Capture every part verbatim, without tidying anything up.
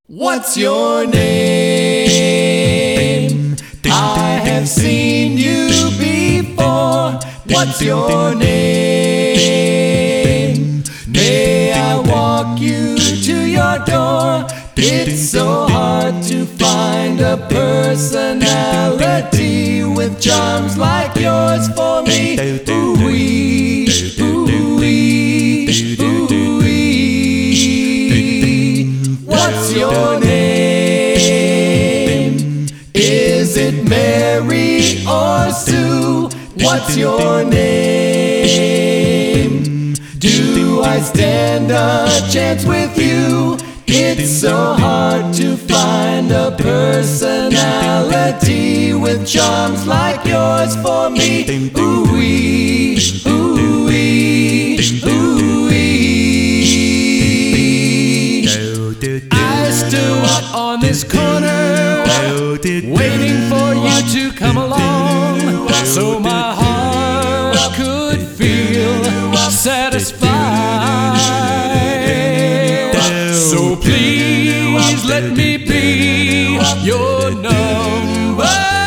What's your name? I have seen you before. What's your name? May I walk you to your door? It's so hard to find a personality with charms like yours for me. Ooh-wee, ooh-wee, ooh-wee. What's your name? Is it Mary or Sue? What's your name? Do I stand a chance with you? It's so hard to find a personality with charms like yours for me. Ooh-wee, ooh-wee, ooh-wee. I stood up on this corner waiting for you to come along, so my heart could feel satisfied. So please let me be your number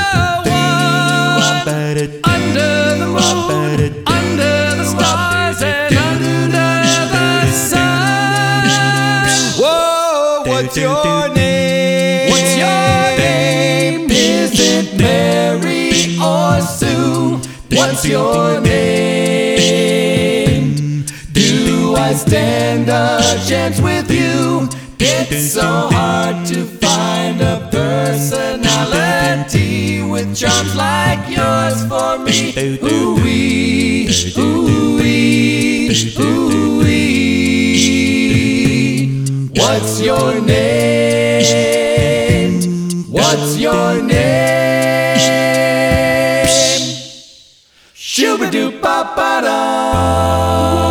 one. Under the moon, under the stars, and under the sun. Whoa, what's your name? What's your name? Is it Mary or Sue? What's your name? Do I stand a chance with you? It's so hard to find a personality with charms like yours for me. Ooh-wee, ooh-wee, ooh-wee. What's your name? What's your name? Shoo-ba-doo-ba-ba-da.